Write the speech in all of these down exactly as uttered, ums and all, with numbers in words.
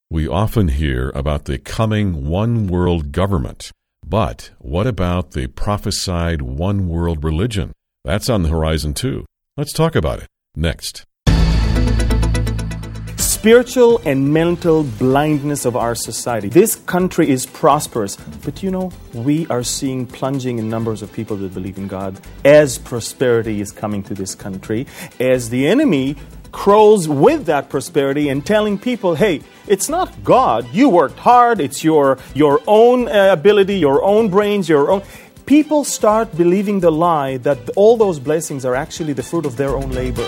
We often hear about the coming one-world government. But what about the prophesied one-world religion? That's on the horizon too. Let's talk about it next. Spiritual and mental blindness of our society. This country is prosperous, but you know, we are seeing plunging in numbers of people that believe in God as prosperity is coming to this country, as the enemy crows with that prosperity and telling people, hey, it's not God. You worked hard. It's your your own uh, ability, your own brains, your own... People start believing the lie that all those blessings are actually the fruit of their own labor.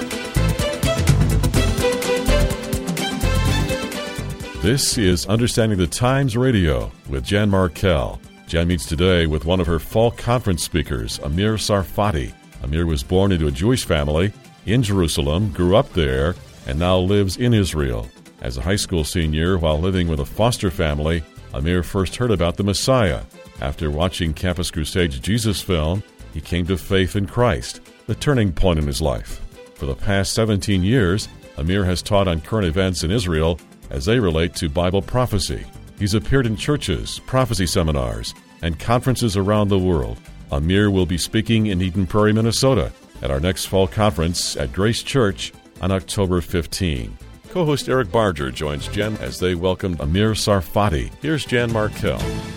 This is Understanding the Times Radio with Jan Markell. Jan meets today with one of her fall conference speakers, Amir Tsarfati. Amir was born into a Jewish family in Jerusalem, grew up there, and now lives in Israel. As a high school senior, while living with a foster family, Amir first heard about the Messiah. After watching Campus Crusade's Jesus film, he came to faith in Christ, the turning point in his life. For the past seventeen years, Amir has taught on current events in Israel as they relate to Bible prophecy. He's appeared in churches, prophecy seminars, and conferences around the world. Amir will be speaking in Eden Prairie, Minnesota, at our next fall conference at Grace Church on October fifteenth. Co-host Eric Barger joins Jen as they welcome Amir Tsarfati. Here's Jan Markell.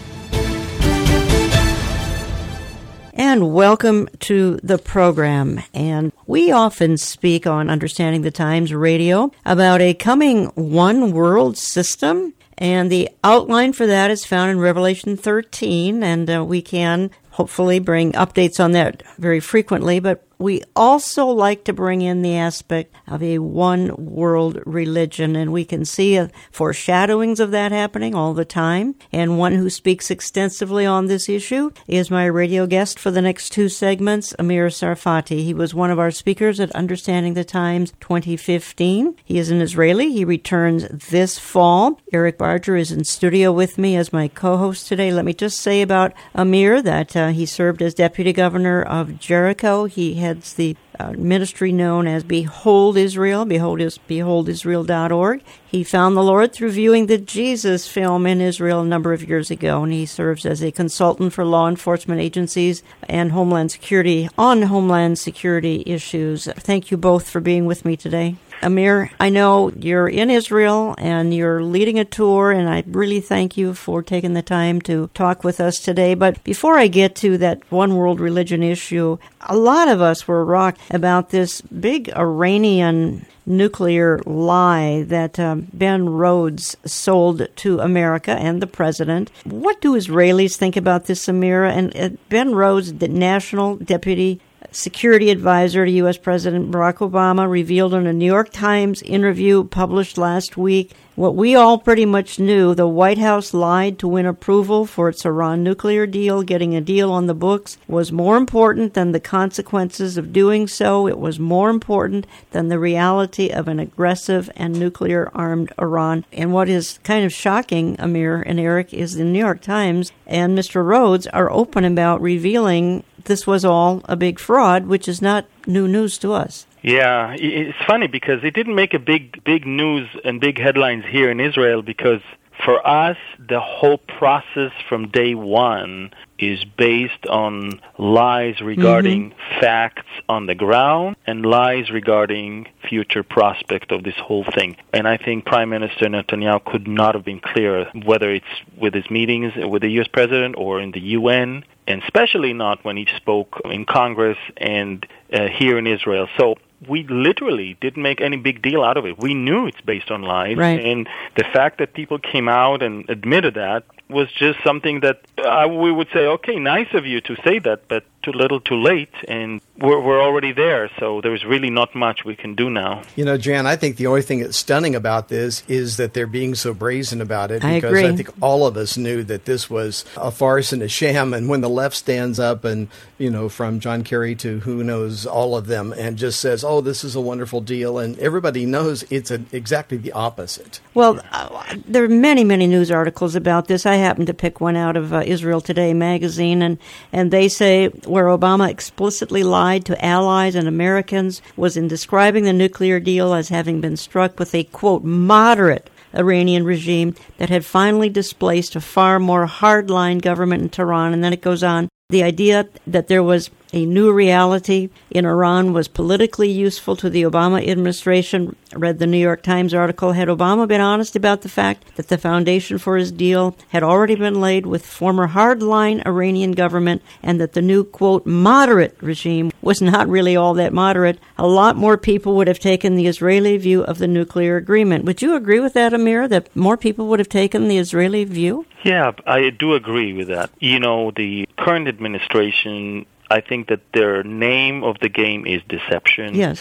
And welcome to the program. And we often speak on Understanding the Times Radio about a coming one world system. And the outline for that is found in Revelation thirteen. And uh, we can hopefully bring updates on that very frequently. But we also like to bring in the aspect of a one-world religion, and we can see a foreshadowings of that happening all the time. And one who speaks extensively on this issue is my radio guest for the next two segments, Amir Tsarfati. He was one of our speakers at Understanding the Times twenty fifteen. He is an Israeli. He returns this fall. Eric Barger is in studio with me as my co-host today. Let me just say about Amir that uh, he served as deputy governor of Jericho. He heads the uh, ministry known as Behold Israel, behold, is, behold Israel dot org. He found the Lord through viewing the Jesus film in Israel a number of years ago, and he serves as a consultant for law enforcement agencies and Homeland Security on Homeland Security issues. Thank you both for being with me today. Amir, I know you're in Israel and you're leading a tour, and I really thank you for taking the time to talk with us today. But before I get to that one world religion issue, a lot of us were rocked about this big Iranian nuclear lie that um, Ben Rhodes sold to America and the president. What do Israelis think about this, Amir? And uh, Ben Rhodes, the National Deputy Security Advisor to U S President Barack Obama, revealed in a New York Times interview published last week what we all pretty much knew. The White House lied to win approval for its Iran nuclear deal. Getting a deal on the books was more important than the consequences of doing so. It was more important than the reality of an aggressive and nuclear-armed Iran. And what is kind of shocking, Amir and Eric, is the New York Times and Mister Rhodes are open about revealing this was all a big fraud, which is not new news to us. Yeah, it's funny because it didn't make a big, big news and big headlines here in Israel because for us, the whole process from day one is based on lies regarding mm-hmm. facts on the ground and lies regarding future prospect of this whole thing. And I think Prime Minister Netanyahu could not have been clearer, whether it's with his meetings with the U S president or in the U N, and especially not when he spoke in Congress and uh, here in Israel. So we literally didn't make any big deal out of it. We knew it's based on lies, right. And the fact that people came out and admitted that was just something that uh, we would say, okay, nice of you to say that, but too little too late, and we're, we're already there, so there's really not much we can do now. You know, Jan, I think the only thing that's stunning about this is that they're being so brazen about it, I because agree. I think all of us knew that this was a farce and a sham, and when the left stands up and, you know, from John Kerry to who knows, all of them, and just says, oh, this is a wonderful deal, and everybody knows it's a, exactly the opposite. Well, uh, there are many, many news articles about this. I happened to pick one out of uh, Israel Today magazine, and, and they say where Obama explicitly lied to allies and Americans was in describing the nuclear deal as having been struck with a, quote, moderate Iranian regime that had finally displaced a far more hardline government in Tehran. And then it goes on. The idea that there was a new reality in Iran was politically useful to the Obama administration. I read the New York Times article. Had Obama been honest about the fact that the foundation for his deal had already been laid with former hardline Iranian government and that the new, quote, moderate regime was not really all that moderate, a lot more people would have taken the Israeli view of the nuclear agreement. Would you agree with that, Amir, that more people would have taken the Israeli view? Yeah, I do agree with that. You know, the current administration, I think that their name of the game is deception. Yes.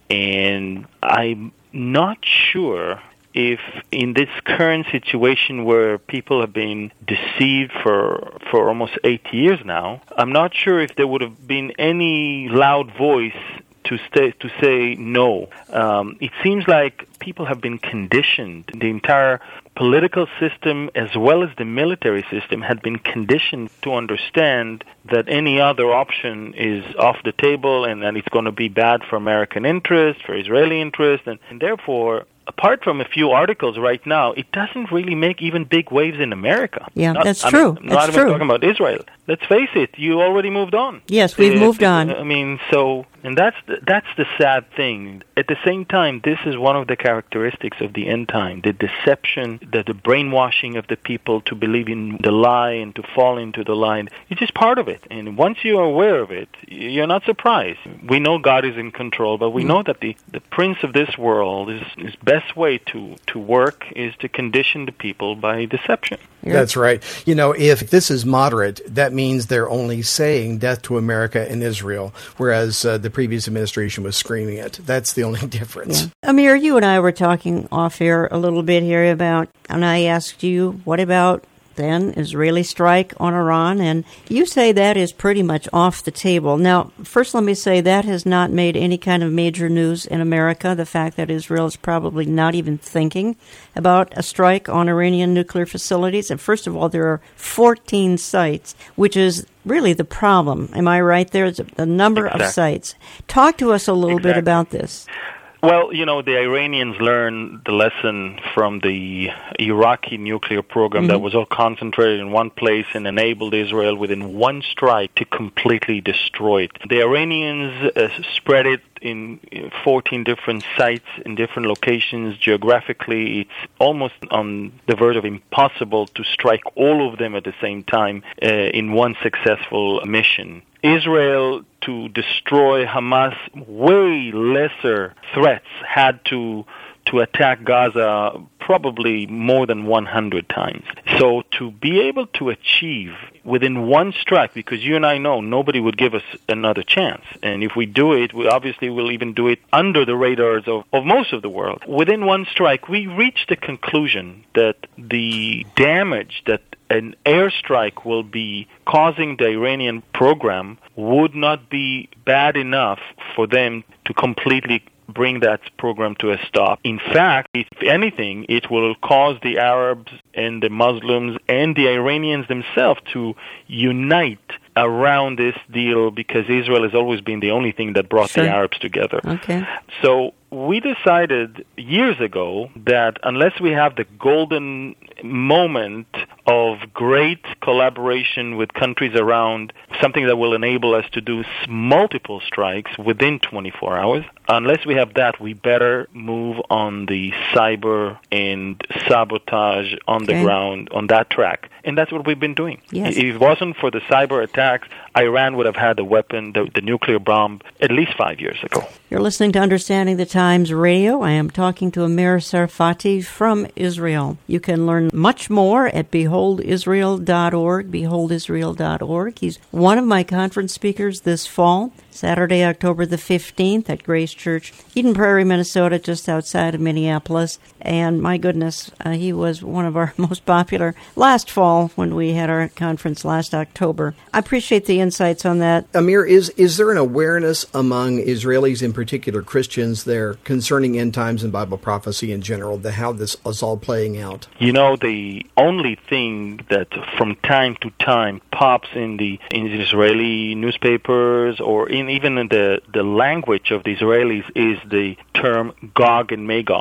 And I'm not sure if in this current situation where people have been deceived for for almost eight years now, I'm not sure if there would have been any loud voice to stay, to say no. Um, it seems like people have been conditioned. The entire political system as well as the military system had been conditioned to understand that any other option is off the table and that it's going to be bad for American interest, for Israeli interest, and, and therefore, apart from a few articles right now, it doesn't really make even big waves in America. Yeah, not, that's I'm true. Not that's even true. talking about Israel. Let's face it, you already moved on. Yes, we've Uh, moved on. I mean, so, and that's the, that's the sad thing. At the same time, this is one of the characteristics of the end time, the deception, the, the brainwashing of the people to believe in the lie and to fall into the lie. It's just part of it. And once you are aware of it, you're not surprised. We know God is in control, but we mm. know that the, the prince of this world is his best way to, to work is to condition the people by deception. Yeah. That's right. You know, if this is moderate, that means they're only saying death to America and Israel, whereas uh, the previous administration was screaming it. That's the only difference. Yeah. Amir, you and I were talking off air a little bit here about, and I asked you, what about then Israeli strike on Iran, and you say that is pretty much off the table. Now, first let me say that has not made any kind of major news in America, the fact that Israel is probably not even thinking about a strike on Iranian nuclear facilities. And first of all, there are fourteen sites, which is really the problem. Am I right? There's a number exactly. of sites. Talk to us a little exactly. bit about this. Well, you know, the Iranians learned the lesson from the Iraqi nuclear program mm-hmm. that was all concentrated in one place and enabled Israel within one strike to completely destroy it. The Iranians uh, spread it in fourteen different sites in different locations. Geographically, it's almost on the verge of impossible to strike all of them at the same time uh, in one successful mission. Israel, to destroy Hamas, way lesser threats, had to to attack Gaza probably more than one hundred times. So to be able to achieve within one strike, because you and I know nobody would give us another chance. And if we do it, we obviously will even do it under the radars of, of most of the world. Within one strike, we reached the conclusion that the damage that an airstrike will be causing the Iranian program would not be bad enough for them to completely bring that program to a stop. In fact, if anything, it will cause the Arabs and the Muslims and the Iranians themselves to unite around this deal, because Israel has always been the only thing that brought sure. the Arabs together. Okay. So we decided years ago that unless we have the golden moment of great collaboration with countries around, something that will enable us to do multiple strikes within twenty-four hours, unless we have that, we better move on the cyber and sabotage on okay. the ground, on that track. And that's what we've been doing. Yes. If it wasn't for the cyber attacks, Iran would have had the weapon, the, the nuclear bomb, at least five years ago. You're listening to Understanding the Times Radio. I am talking to Amir Tsarfati from Israel. You can learn much more at behold israel dot org, behold israel dot org. He's one of my conference speakers this fall, Saturday, October the fifteenth at Grace Church, Eden Prairie, Minnesota, just outside of Minneapolis. And my goodness, uh, he was one of our most popular last fall when we had our conference last October. I appreciate the insights on that. Amir, is, is there an awareness among Israelis, in particular Christians there, concerning end times and Bible prophecy in general, the, how this is all playing out? You know, the only thing that from time to time pops in the, in the Israeli newspapers or in even in the, the language of the Israelis is the term Gog and Magog. Mm.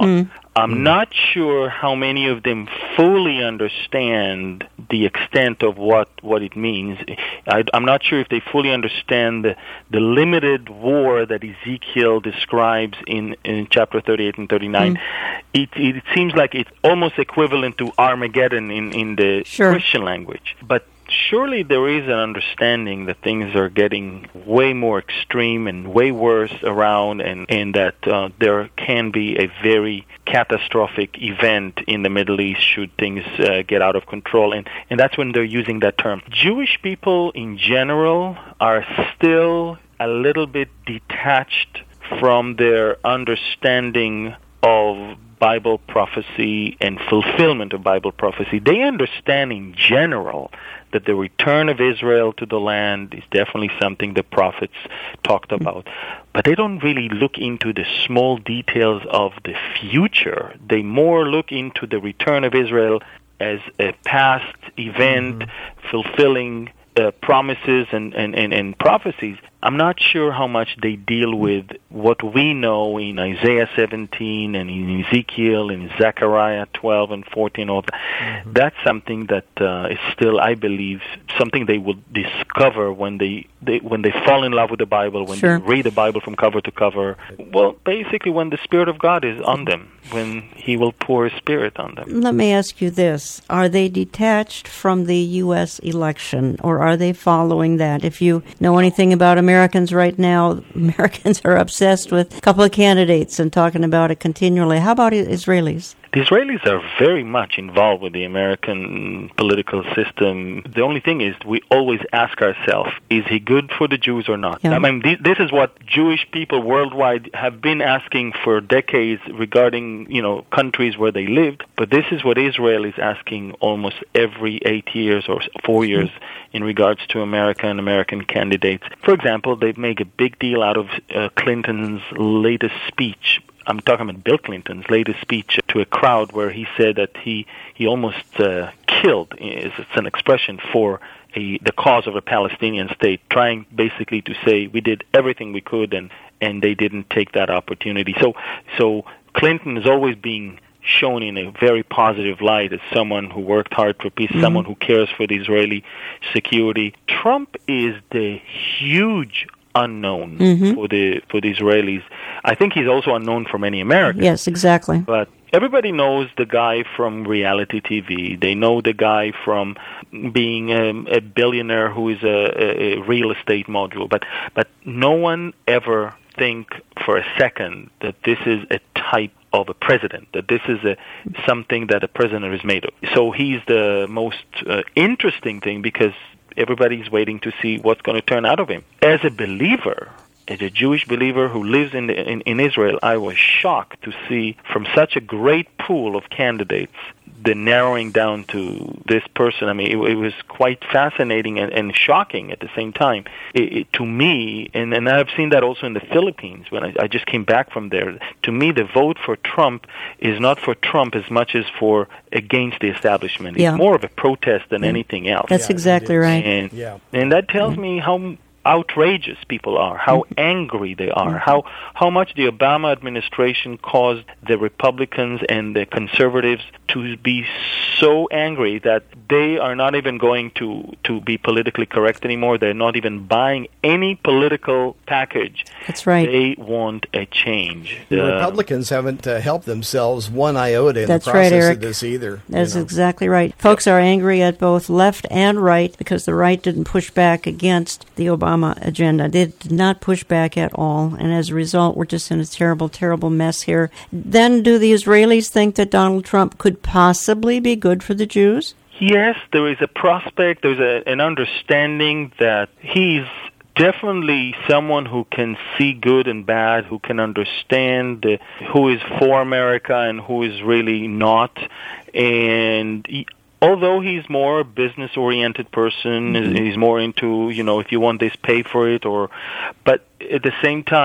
I'm Mm. not sure how many of them fully understand the extent of what, what it means. I, I'm not sure if they fully understand the, the limited war that Ezekiel describes in, in chapter thirty-eight and thirty-nine. Mm. It, it seems like it's almost equivalent to Armageddon in, in the sure. Christian language. But surely there is an understanding that things are getting way more extreme and way worse around, and, and that uh, there can be a very catastrophic event in the Middle East should things uh, get out of control. And, and that's when they're using that term. Jewish people in general are still a little bit detached from their understanding of Bible prophecy and fulfillment of Bible prophecy. They understand in general that the return of Israel to the land is definitely something the prophets talked about. But they don't really look into the small details of the future. They more look into the return of Israel as a past event, mm-hmm. fulfilling uh, promises and, and, and, and prophecies. I'm not sure how much they deal with what we know in Isaiah seventeen and in Ezekiel and Zechariah twelve and fourteen. All that. Mm-hmm. That's something that uh, is still, I believe, something they will discover when they, they when they fall in love with the Bible, when sure. they read the Bible from cover to cover. Well, basically when the Spirit of God is on them, when He will pour His Spirit on them. Let me ask you this. Are they detached from the U S election, or are they following that? If you know anything about America, Americans right now, Americans are obsessed with a couple of candidates and talking about it continually. How about Israelis? The Israelis are very much involved with the American political system. The only thing is we always ask ourselves, is he good for the Jews or not? Yeah. I mean, this is what Jewish people worldwide have been asking for decades regarding, you know, countries where they lived. But this is what Israel is asking almost every eight years or four years in regards to America and American candidates. For example, they make a big deal out of uh, Clinton's latest speech. I'm talking about Bill Clinton's latest speech to a crowd where he said that he, he almost uh, killed, it's an expression for a, the cause of a Palestinian state, trying basically to say we did everything we could and, and they didn't take that opportunity. So, so Clinton is always being shown in a very positive light as someone who worked hard for peace, mm-hmm. someone who cares for the Israeli security. Trump is the huge unknown mm-hmm. for the for the Israelis. I think he's also unknown for many Americans. Yes, exactly. But everybody knows the guy from reality T V. They know the guy from being a, a billionaire who is a, a real estate mogul. But but no one ever think for a second that this is a type of a president, that this is a something that a president is made of. So he's the most uh, interesting thing because everybody's waiting to see what's going to turn out of him. As a believer, as a Jewish believer who lives in, the, in in Israel, I was shocked to see from such a great pool of candidates the narrowing down to this person. I mean, it, it was quite fascinating and, and shocking at the same time. It, it, to me, and, and I've seen that also in the Philippines when I, I just came back from there, to me the vote for Trump is not for Trump as much as for against the establishment. It's yeah. more of a protest than yeah. anything else. That's yeah, exactly right. And, yeah. and that tells me how outrageous people are, how angry they are, how how much the Obama administration caused the Republicans and the conservatives to be so angry that they are not even going to, to be politically correct anymore. They're not even buying any political package. That's right. They want a change. The Uh, Republicans haven't uh, helped themselves one iota in That's the process right, Eric. of this either. That's you know. exactly right. Folks are angry at both left and right because the right didn't push back against the Obama agenda. They did not push back at all, and as a result, we're just in a terrible, terrible mess here. Then do the Israelis think that Donald Trump could possibly be good for the Jews? Yes, there is a prospect, there's a, an understanding that he's definitely someone who can see good and bad, who can understand uh, who is for America and who is really not. And he, although he's more a business-oriented person, mm-hmm. he's more into, you know, if you want this, pay for it, or, but at the same time,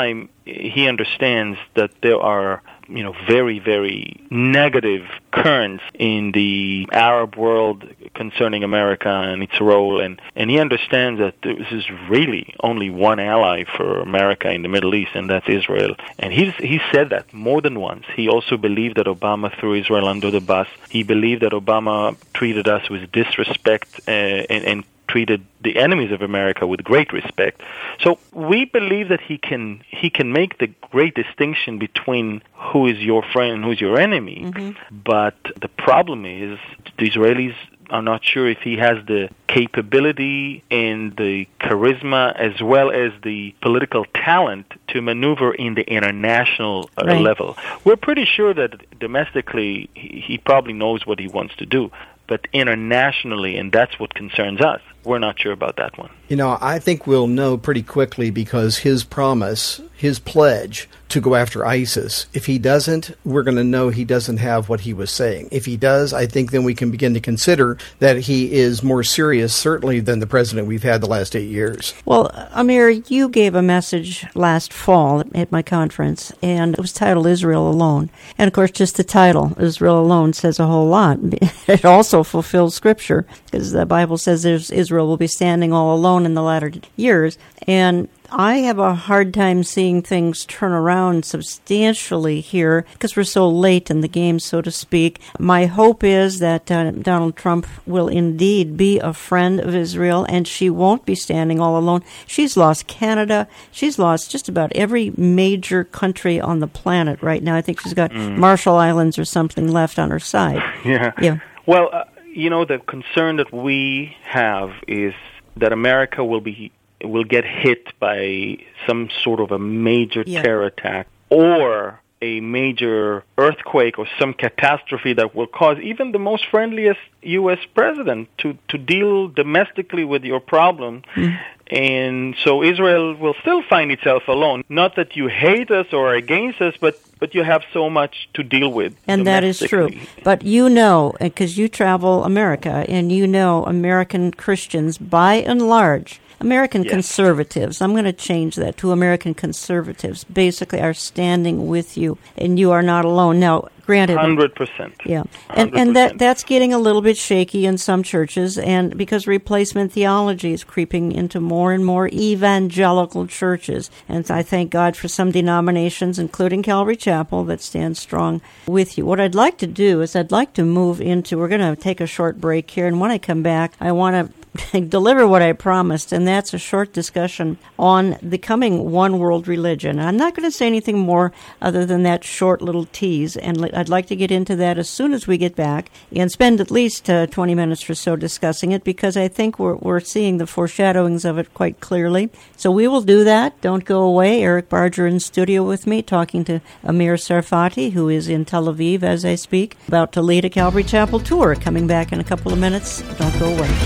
he understands that there are, you know, very, very negative currents in the Arab world concerning America and its role, and, and he understands that this is really only one ally for America in the Middle East, and that's Israel. And he's he said that more than once. He also believed that Obama threw Israel under the bus. He believed that Obama treated us with disrespect uh, and, and treated the enemies of America with great respect. So we believe that he can he can make the great distinction between who is your friend and who is your enemy. Mm-hmm. But the problem is the Israelis are not sure if he has the capability and the charisma as well as the political talent to maneuver in the international uh, right. level. We're pretty sure that domestically he, he probably knows what he wants to do. But internationally, and that's what concerns us, we're not sure about that one. You know, I think we'll know pretty quickly because his promise, his pledge to go after ISIS, if he doesn't, we're going to know he doesn't have what he was saying. If he does, I think then we can begin to consider that he is more serious, certainly, than the president we've had the last eight years. Well, Amir, you gave a message last fall at my conference, and it was titled Israel Alone. And, of course, just the title, Israel Alone, says a whole lot. It also fulfills Scripture, because the Bible says there's, Israel will be standing all alone in the latter years. And I have a hard time seeing things turn around substantially here because we're so late in the game, so to speak. My hope is that uh, Donald Trump will indeed be a friend of Israel, and she won't be standing all alone. She's lost Canada. She's lost just about every major country on the planet right now. I think she's got mm. Marshall Islands or something left on her side. Yeah. Yeah. Well, uh, you know, the concern that we have is that America will be will get hit by some sort of a major yeah. terror attack or a major earthquake or some catastrophe that will cause even the most friendliest U S president to, to deal domestically with your problem. Mm. And so Israel will still find itself alone. Not that you hate us or are against us, but, but you have so much to deal with. And that is true. But you know, because you travel America, and you know American Christians, by and large, American yes. conservatives, I'm going to change that to American conservatives, basically are standing with you, and you are not alone. Now, granted, one hundred percent. Yeah. And and that that's getting a little bit shaky in some churches, and because replacement theology is creeping into more and more evangelical churches. And I thank God for some denominations, including Calvary Chapel, that stand strong with you. What I'd like to do is I'd like to move into, we're going to take a short break here, and when I come back, I want to deliver what I promised, and that's a short discussion on the coming one world religion. I'm not going to say anything more other than that short little tease, and I'd like to get into that as soon as we get back and spend at least uh, twenty minutes or so discussing it, because I think we're, we're seeing the foreshadowings of it quite clearly. So we will do that. Don't go away. Eric Barger in studio with me, talking to Amir Tsarfati, who is in Tel Aviv as I speak, about to lead a Calvary Chapel tour. Coming back in a couple of minutes. Don't go away.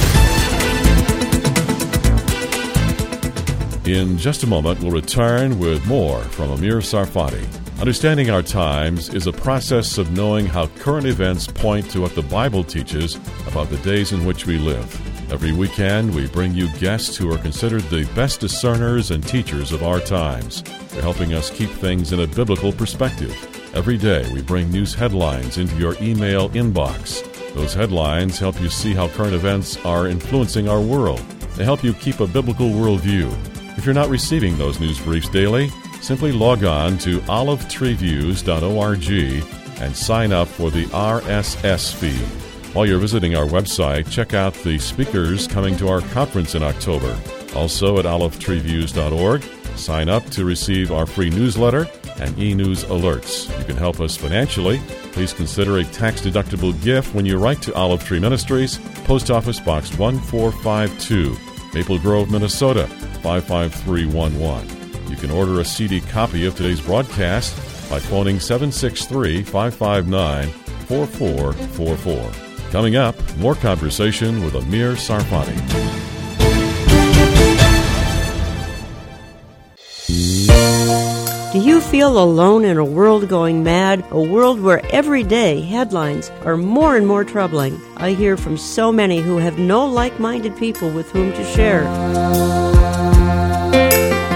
In just a moment, we'll return with more from Amir Tsarfati. Understanding our times is a process of knowing how current events point to what the Bible teaches about the days in which we live. Every weekend, we bring you guests who are considered the best discerners and teachers of our times. They're helping us keep things in a biblical perspective. Every day, we bring news headlines into your email inbox. Those headlines help you see how current events are influencing our world. They help you keep a biblical worldview. If you're not receiving those news briefs daily, simply log on to olive tree views dot org and sign up for the R S S feed. While you're visiting our website, check out the speakers coming to our conference in October. Also at olive tree views dot org, sign up to receive our free newsletter and e-news alerts. You can help us financially. Please consider a tax-deductible gift when you write to Olive Tree Ministries, Post Office Box one four five two, Maple Grove, Minnesota, five five three one one. You can order a C D copy of today's broadcast by phoning seven six three, five five nine, four four four four. Coming up, more conversation with Amir Tsarfati. Do you feel alone in a world going mad? A world where every day headlines are more and more troubling? I hear from so many who have no like-minded people with whom to share.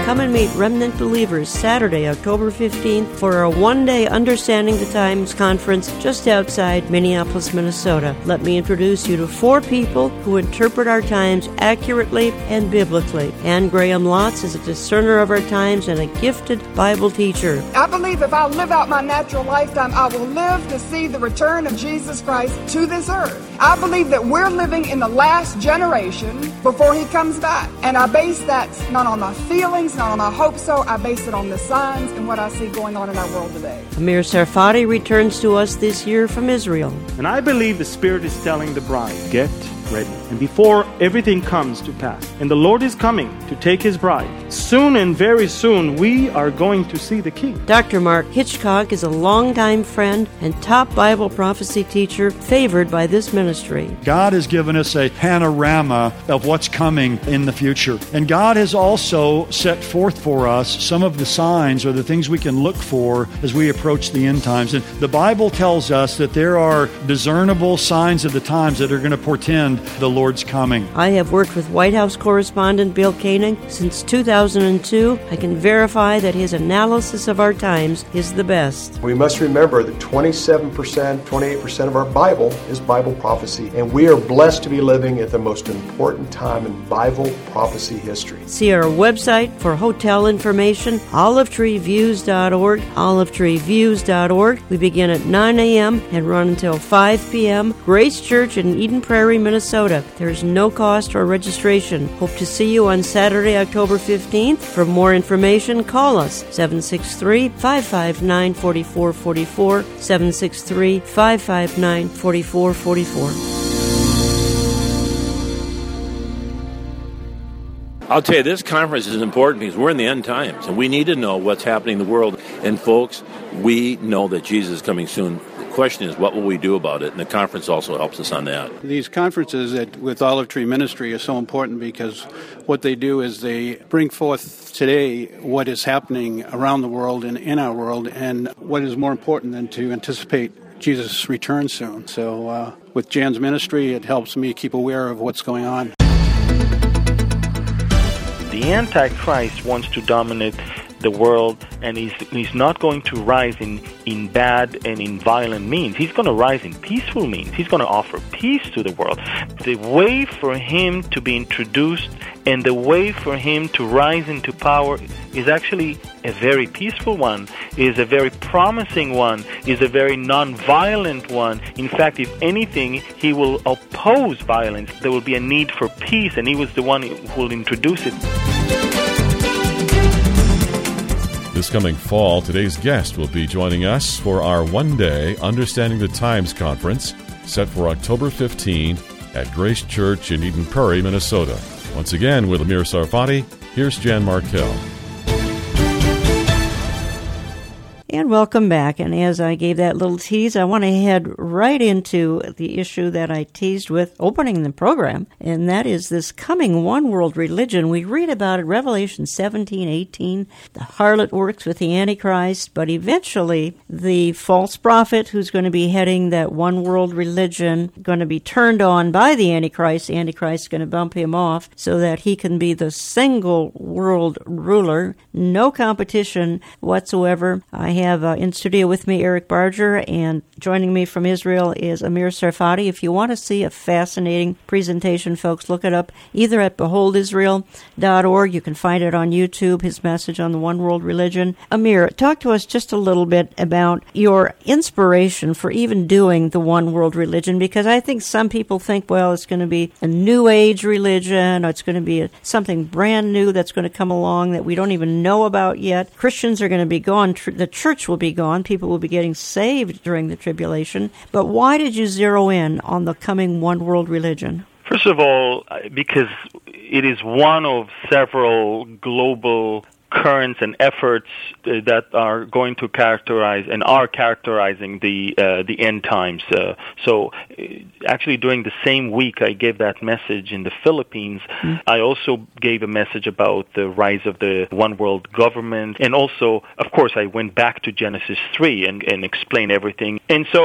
Come and meet Remnant Believers Saturday, October fifteenth for a one-day Understanding the Times conference just outside Minneapolis, Minnesota. Let me introduce you to four people who interpret our times accurately and biblically. Anne Graham Lotz is a discerner of our times and a gifted Bible teacher. I believe if I live out my natural lifetime, I will live to see the return of Jesus Christ to this earth. I believe that we're living in the last generation before he comes back. And I base that not on my feelings, not on my hopes, so I base it on the signs and what I see going on in our world today. Amir Sarfati returns to us this year from Israel. And I believe the Spirit is telling the bride, get ready. And before everything comes to pass, and the Lord is coming to take his bride, soon and very soon we are going to see the King. Doctor Mark Hitchcock is a longtime friend and top Bible prophecy teacher favored by this ministry. God has given us a panorama of what's coming in the future. And God has also set forth for us some of the signs or the things we can look for as we approach the end times. And the Bible tells us that there are discernible signs of the times that are going to portend the Lord's coming. I have worked with White House correspondent Bill Koenig since two thousand two. I can verify that his analysis of our times is the best. We must remember that twenty-seven percent, twenty-eight percent of our Bible is Bible prophecy, and we are blessed to be living at the most important time in Bible prophecy history. See our website for hotel information, olive tree views dot org, olive tree views dot org. We begin at nine a.m. and run until five p.m. Grace Church in Eden Prairie, Minnesota. There is no cost or registration. Hope to see you on Saturday, October fifteenth. For more information, call us seven six three, five five nine, four four four four, seven six three, five five nine, four four four four. I'll tell you, this conference is important because we're in the end times, and we need to know what's happening in the world. And folks, we know that Jesus is coming soon. The question is, what will we do about it? And the conference also helps us on that. These conferences at, with Olive Tree Ministry are so important because what they do is they bring forth today what is happening around the world and in our world, and what is more important than to anticipate Jesus' return soon. So uh, with Jan's ministry, it helps me keep aware of what's going on. The Antichrist wants to dominate the world, and he's, he's not going to rise in, in bad and in violent means. He's going to rise in peaceful means. He's going to offer peace to the world. The way for him to be introduced and the way for him to rise into power is actually a very peaceful one, is a very promising one, is a very non-violent one. In fact, if anything, he will oppose violence. There will be a need for peace, and he was the one who will introduce it. This coming fall, today's guest will be joining us for our one-day Understanding the Times conference set for October fifteenth at Grace Church in Eden Prairie, Minnesota. Once again, with Amir Sarfati, here's Jan Markell. And welcome back. And as I gave that little tease, I want to head right into the issue that I teased with opening the program, and that is this coming one world religion. We read about it, Revelation seventeen, eighteen. The harlot works with the Antichrist, but eventually the false prophet who's going to be heading that one world religion going to be turned on by the Antichrist. The Antichrist is going to bump him off so that he can be the single world ruler. No competition whatsoever. I have have uh, in studio with me Eric Barger, and joining me from Israel is Amir Sarfati. If you want to see a fascinating presentation, folks, look it up either at behold israel dot org. You can find it on YouTube, his message on the one world religion. Amir, talk to us just a little bit about your inspiration for even doing the one world religion, because I think some people think, well, it's going to be a new age religion, or it's going to be a, something brand new that's going to come along that we don't even know about yet. Christians are going to be gone. Tr- the church will be gone. People will be getting saved during the tribulation. But why did you zero in on the coming one world religion? First of all, because it is one of several global currents and efforts uh, that are going to characterize and are characterizing the uh, the end times. Uh, so, uh, actually, during the same week I gave that message in the Philippines, mm-hmm. I also gave a message about the rise of the one world government, and also, of course, I went back to Genesis three and, and explained everything. And so,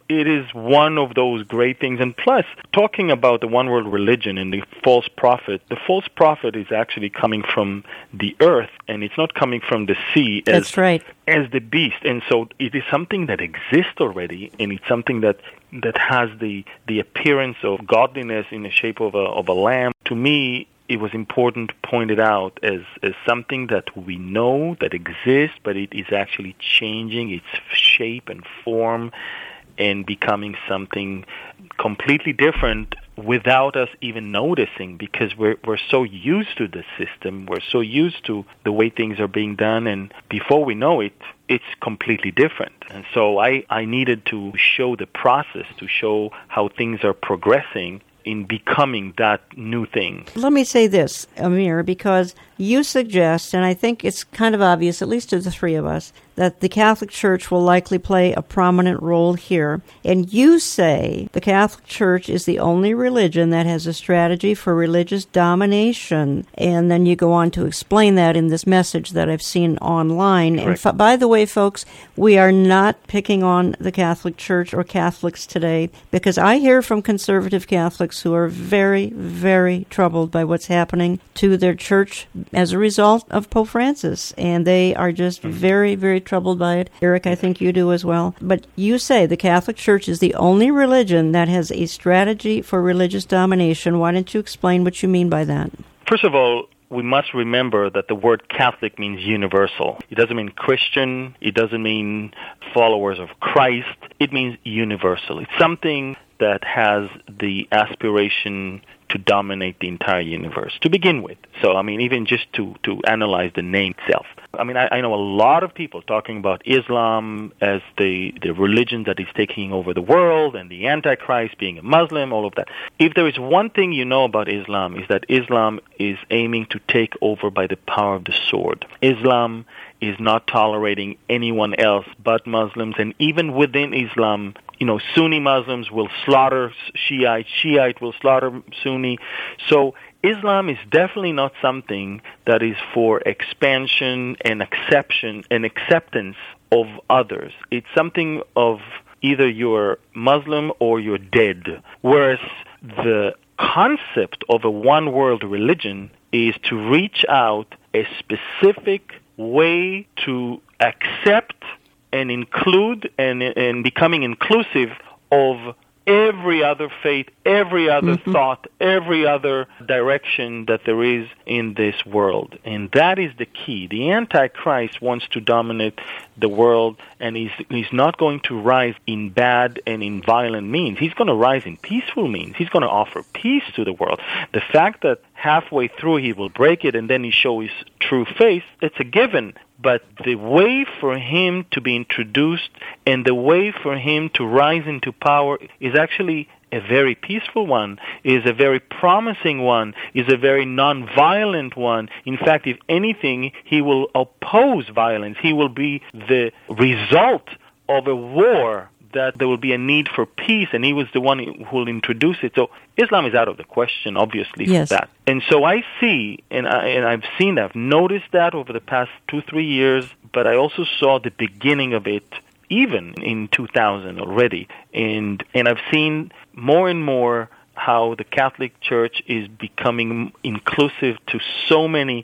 it is one of those great things. And plus, talking about the one world religion and the false prophet, the false prophet is actually coming from the earth, and it's not coming from the sea as, That's right. as the beast. And so it is something that exists already, and it's something that that has the, the appearance of godliness in the shape of a, of a lamb. To me, it was important to point it out as, as something that we know that exists, but it is actually changing its shape and form and becoming something completely different without us even noticing, because we're we're so used to the system, we're so used to the way things are being done, and before we know it, it's completely different. And so I, I needed to show the process, to show how things are progressing in becoming that new thing. Let me say this, Amir, because you suggest, and I think it's kind of obvious, at least to the three of us, that the Catholic Church will likely play a prominent role here. And you say the Catholic Church is the only religion that has a strategy for religious domination. And then you go on to explain that in this message that I've seen online. Correct. And f- by the way, folks, we are not picking on the Catholic Church or Catholics today, because I hear from conservative Catholics who are very, very troubled by what's happening to their church as a result of Pope Francis. And they are just mm-hmm. very, very troubled by it. Eric, I think you do as well. But you say the Catholic Church is the only religion that has a strategy for religious domination. Why don't you explain what you mean by that? First of all, we must remember that the word Catholic means universal. It doesn't mean Christian. It doesn't mean followers of Christ. It means universal. It's something that has the aspiration to dominate the entire universe, to begin with. So, I mean, even just to, to analyze the name itself. I mean, I, I know a lot of people talking about Islam as the, the religion that is taking over the world and the Antichrist being a Muslim, all of that. If there is one thing you know about Islam, is that Islam is aiming to take over by the power of the sword. Islam is not tolerating anyone else but Muslims, and even within Islam, you know, Sunni Muslims will slaughter Shiite, Shiite will slaughter Sunni. So Islam is definitely not something that is for expansion and acceptance and acceptance of others. It's something of either you're Muslim or you're dead. Whereas the concept of a one-world religion is to reach out a specific way to accept and include and, and becoming inclusive of every other faith, every other mm-hmm. thought, every other direction that there is in this world. And that is the key. The Antichrist wants to dominate the world, and he's, he's not going to rise in bad and in violent means. He's going to rise in peaceful means. He's going to offer peace to the world. The fact that halfway through he will break it and then he show his true face, it's a given. But the way for him to be introduced and the way for him to rise into power is actually a very peaceful one, is a very promising one, is a very non-violent one. In fact, if anything, he will oppose violence. He will be the result of a war that there will be a need for peace, and he was the one who will introduce it. So Islam is out of the question, obviously, yes. for that. And so I see, and, I, and I've seen that, I've noticed that over the past two, three years, but I also saw the beginning of it even in two thousand already. And and I've seen more and more how the Catholic Church is becoming inclusive to so many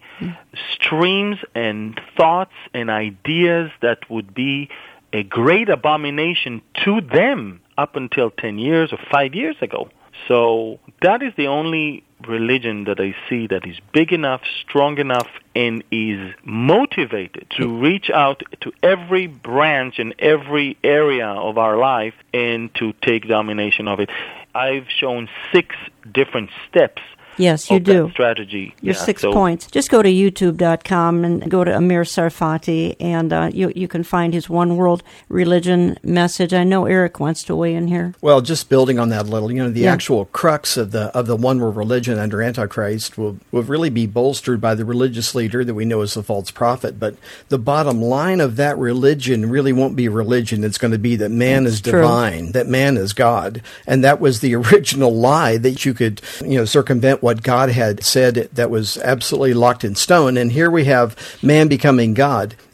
streams and thoughts and ideas that would be a great abomination to them up until ten years or five years ago. So that is the only religion that I see that is big enough, strong enough, and is motivated to reach out to every branch and every area of our life and to take domination of it. I've shown six different steps. Yes, you do. Strategy. Your yeah, six so. points. Just go to YouTube dot com and go to Amir Tsarfati, and uh, you you can find his One World Religion message. I know Eric wants to weigh in here. Well, just building on that a little, you know, the yeah. actual crux of the of the One World Religion under Antichrist will, will really be bolstered by the religious leader that we know is the false prophet. But the bottom line of that religion really won't be religion. It's going to be that man That's is true. divine, that man is God. And that was the original lie that you could, you know, circumvent what God had said that was absolutely locked in stone. And here we have man becoming God.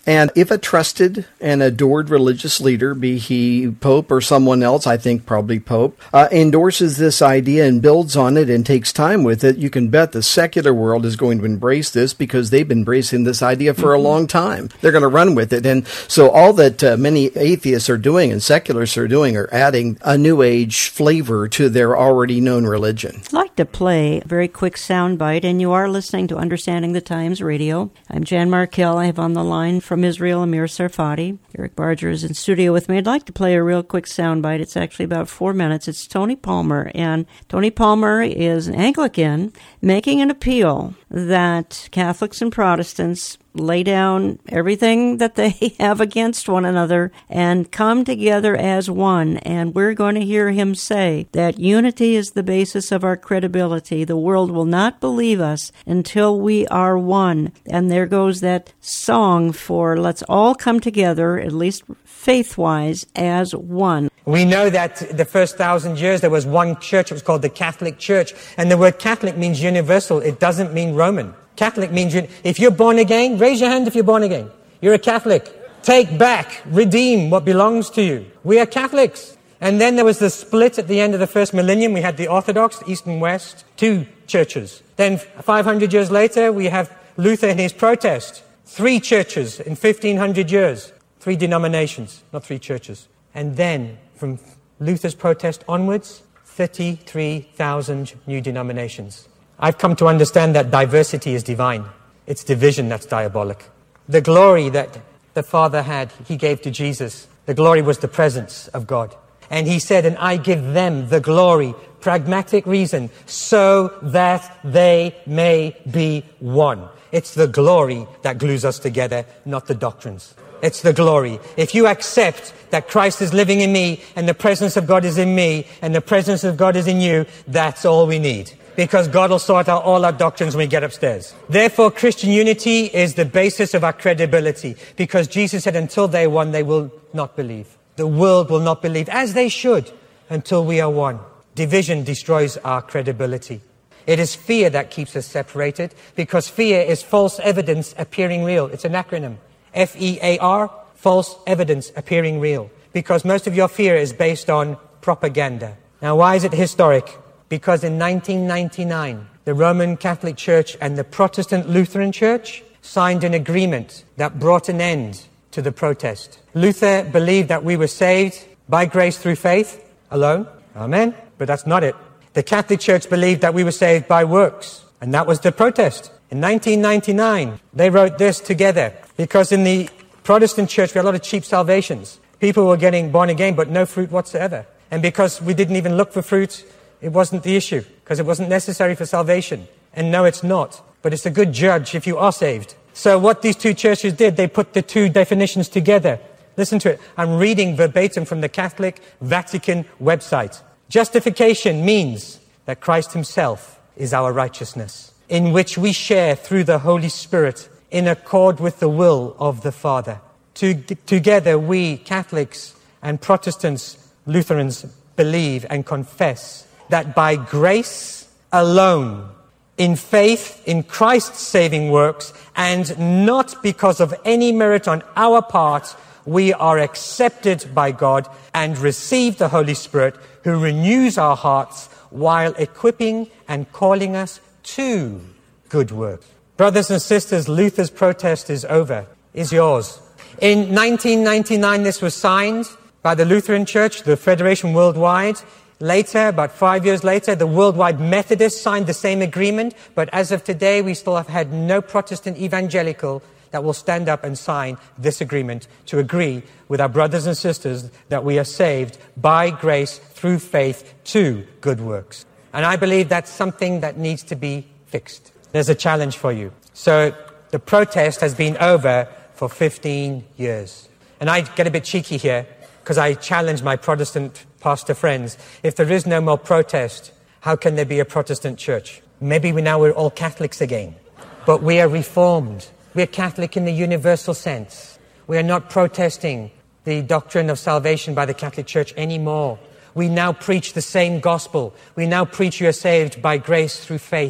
And if a trusted and adored religious leader, be he Pope or someone else, I think probably Pope, uh, endorses this idea and builds on it and takes time with it, you can bet the secular world is going to embrace this because they've been embracing this idea for mm-hmm. a long time. They're going to run with it. And so all that uh, many atheists are doing and secularists are doing are adding a New Age flavor to their already known religion. I'd like to play a very quick soundbite, and you are listening to Understanding the Times Radio. I'm Jan Markell. I have on the line from Israel Amir Sarfati. Eric Barger is in studio with me. I'd like to play a real quick soundbite. It's actually about four minutes. It's Tony Palmer, and Tony Palmer is an Anglican making an appeal that Catholics and Protestants lay down everything that they have against one another and come together as one. And we're going to hear him say that unity is the basis of our credibility. The world will not believe us until we are one. And there goes that song for let's all come together, at least faith-wise, as one. We know that the first thousand years there was one church. It was called the Catholic Church. And the word Catholic means universal. It doesn't mean Roman. Catholic means, if you're born again, raise your hand if you're born again. You're a Catholic. Take back, redeem what belongs to you. We are Catholics. And then there was the split at the end of the first millennium. We had the Orthodox, East and West, two churches. Then five hundred years later, we have Luther and his protest. Three churches in fifteen hundred years. Three denominations, not three churches. And then, from Luther's protest onwards, thirty-three thousand new denominations. I've come to understand that diversity is divine. It's division that's diabolic. The glory that the Father had, he gave to Jesus. The glory was the presence of God. And he said, and I give them the glory, pragmatic reason, so that they may be one. It's the glory that glues us together, not the doctrines. It's the glory. If you accept that Christ is living in me, and the presence of God is in me, and the presence of God is in you, that's all we need. Because God will sort out all our doctrines when we get upstairs. Therefore, Christian unity is the basis of our credibility. Because Jesus said, until they are one, they will not believe. The world will not believe, as they should, until we are one. Division destroys our credibility. It is fear that keeps us separated, because fear is false evidence appearing real. It's an acronym. F E A R, false evidence appearing real. Because most of your fear is based on propaganda. Now, why is it historic? Because in nineteen ninety-nine, the Roman Catholic Church and the Protestant Lutheran Church signed an agreement that brought an end to the protest. Luther believed that we were saved by grace through faith alone. Amen. But that's not it. The Catholic Church believed that we were saved by works. And that was the protest. In nineteen ninety-nine, they wrote this together. Because in the Protestant Church, we had a lot of cheap salvations. People were getting born again, but no fruit whatsoever. And because we didn't even look for fruit, it wasn't the issue, because it wasn't necessary for salvation. And no, it's not. But it's a good judge if you are saved. So what these two churches did, they put the two definitions together. Listen to it. I'm reading verbatim from the Catholic Vatican website. Justification means that Christ himself is our righteousness, in which we share through the Holy Spirit in accord with the will of the Father. To, together, we Catholics and Protestants, Lutherans, believe and confess that by grace alone, in faith in Christ's saving works, and not because of any merit on our part, we are accepted by God and receive the Holy Spirit, who renews our hearts while equipping and calling us to good works. Brothers and sisters, Luther's protest is over, is yours. In nineteen ninety-nine, this was signed by the Lutheran Church, the Federation Worldwide. Later, about five years later, the Worldwide Methodists signed the same agreement. But as of today, we still have had no Protestant evangelical that will stand up and sign this agreement to agree with our brothers and sisters that we are saved by grace through faith to good works. And I believe that's something that needs to be fixed. There's a challenge for you. So the protest has been over for fifteen years. And I get a bit cheeky here because I challenge my Protestant pastor friends. If there is no more protest, how can there be a Protestant church? Maybe we now we're all Catholics again. But we are Reformed. We're Catholic in the universal sense. We are not protesting the doctrine of salvation by the Catholic Church anymore. We now preach the same gospel. We now preach you are saved by grace through faith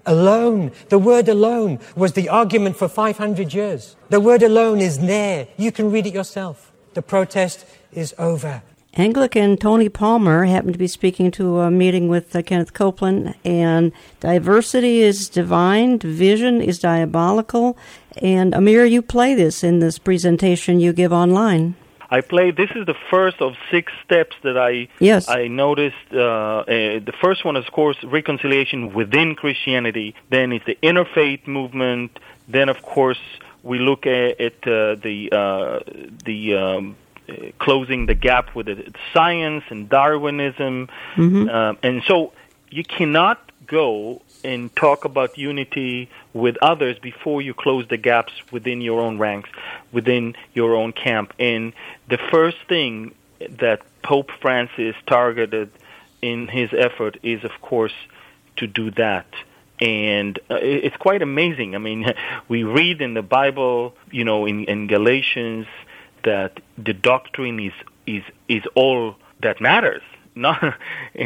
Alone. The word alone was the argument for five hundred years. The word alone is there. You can read it yourself. The protest is over. Anglican Tony Palmer happened to be speaking to a meeting with uh, Kenneth Copeland, and diversity is divine, division is diabolical. And Amir, you play this in this presentation you give online. I play. This is the first of six steps that I yes. I noticed. Uh, uh, the first one is, of course, reconciliation within Christianity. Then it's the interfaith movement. Then, of course, we look at, at uh, the uh, the um, closing the gap with the science and Darwinism. Mm-hmm. Um, and so you cannot go and talk about unity with others before you close the gaps within your own ranks, within your own camp. And the first thing that Pope Francis targeted in his effort is, of course, to do that. And uh, it's quite amazing. I mean, we read in the Bible, you know, in, in Galatians, that the doctrine is is is all that matters. Not,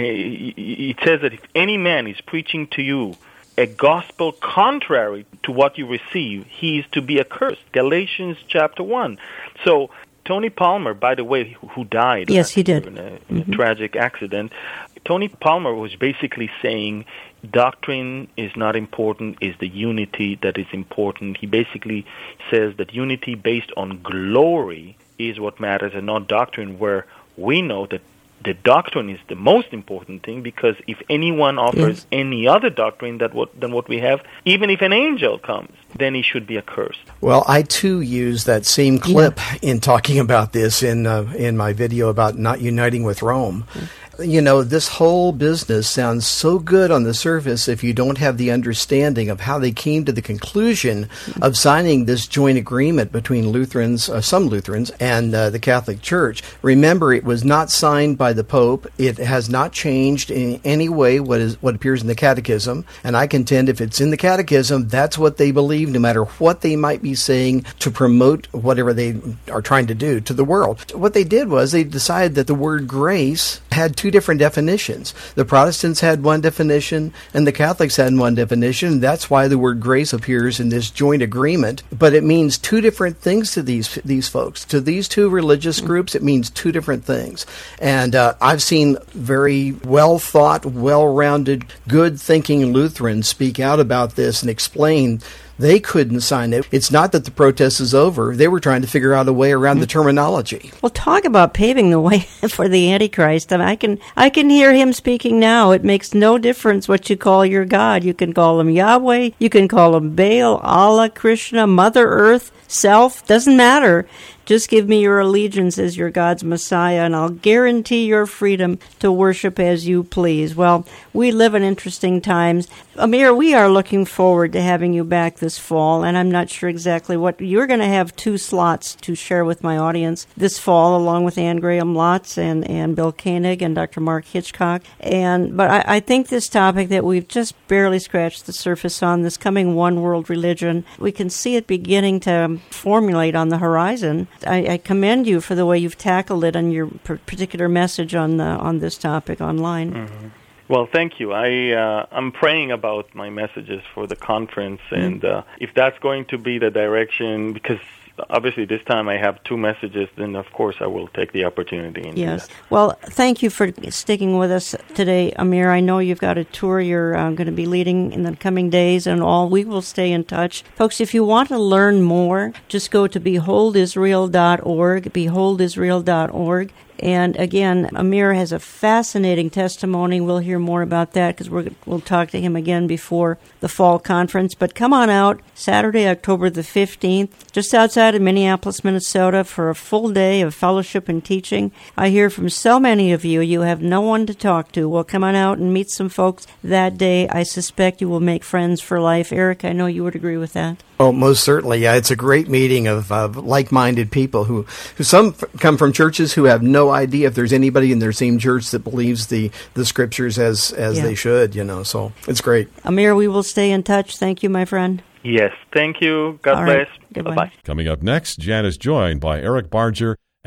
it says that if any man is preaching to you a gospel contrary to what you receive, he is to be accursed. Galatians chapter one. So Tony Palmer, by the way, who died yes, he did. in, a, in mm-hmm. a tragic accident, Tony Palmer was basically saying doctrine is not important, is the unity that is important. He basically says that unity based on glory is what matters and not doctrine, where we know that the doctrine is the most important thing, because if anyone offers yes. any other doctrine that what, than what we have, even if an angel comes, then he should be accursed. Well, I too use that same clip yeah. in talking about this in uh, in my video about not uniting with Rome. Mm-hmm. You know, this whole business sounds so good on the surface if you don't have the understanding of how they came to the conclusion of signing this joint agreement between Lutherans, uh, some Lutherans, and uh, the Catholic Church. Remember, it was not signed by the Pope. It has not changed in any way what is what appears in the Catechism. And I contend if it's in the Catechism, that's what they believe, no matter what they might be saying to promote whatever they are trying to do to the world. What they did was they decided that the word grace had two different definitions. The Protestants had one definition and the Catholics had one definition. That's why the word grace appears in this joint agreement. But it means two different things to these these folks. To these two religious groups, it means two different things. And uh, I've seen very well thought, well-rounded, good-thinking Lutherans speak out about this and explain they couldn't sign it. It's not that the protest is over. They were trying to figure out a way around the terminology. Well, talk about paving the way for the Antichrist. I mean, I can I can hear him speaking now. It makes no difference what you call your God. You can call him Yahweh. You can call him Baal, Allah, Krishna, Mother Earth, Self. Doesn't matter. Just give me your allegiance as your God's Messiah, and I'll guarantee your freedom to worship as you please. Well, we live in interesting times. Amir, we are looking forward to having you back this fall, and I'm not sure exactly what. You're going to have two slots to share with my audience this fall, along with Anne Graham Lotz and, and Bill Koenig and Doctor Mark Hitchcock. And But I, I think this topic that we've just barely scratched the surface on, this coming one world religion, we can see it beginning to formulate on the horizon. I, I commend you for the way you've tackled it and your particular message on the, on this topic online. Mm-hmm. Well, thank you. I, uh, I'm praying about my messages for the conference, mm-hmm. and uh, if that's going to be the direction, because obviously this time I have two messages, then of course I will take the opportunity. And yes. Well, thank you for sticking with us today, Amir. I know you've got a tour you're uh, going to be leading in the coming days and all. We will stay in touch. Folks, if you want to learn more, just go to behold israel dot org, behold israel dot org. And again, Amir has a fascinating testimony. We'll hear more about that because we're, we'll talk to him again before the fall conference. But come on out Saturday, October the fifteenth, just outside of Minneapolis, Minnesota, for a full day of fellowship and teaching. I hear from so many of you, you have no one to talk to. Well, come on out and meet some folks that day. I suspect you will make friends for life. Eric, I know you would agree with that. Oh, most certainly. Yeah, it's a great meeting of uh, like-minded people who, who some f- come from churches who have no idea if there's anybody in their same church that believes the, the scriptures as, as yeah. they should, you know, so it's great. Amir, we will stay in touch. Thank you, my friend. Yes, thank you. God All bless. Right. Goodbye. Bye-bye. Coming up next, Jan is joined by Eric Barger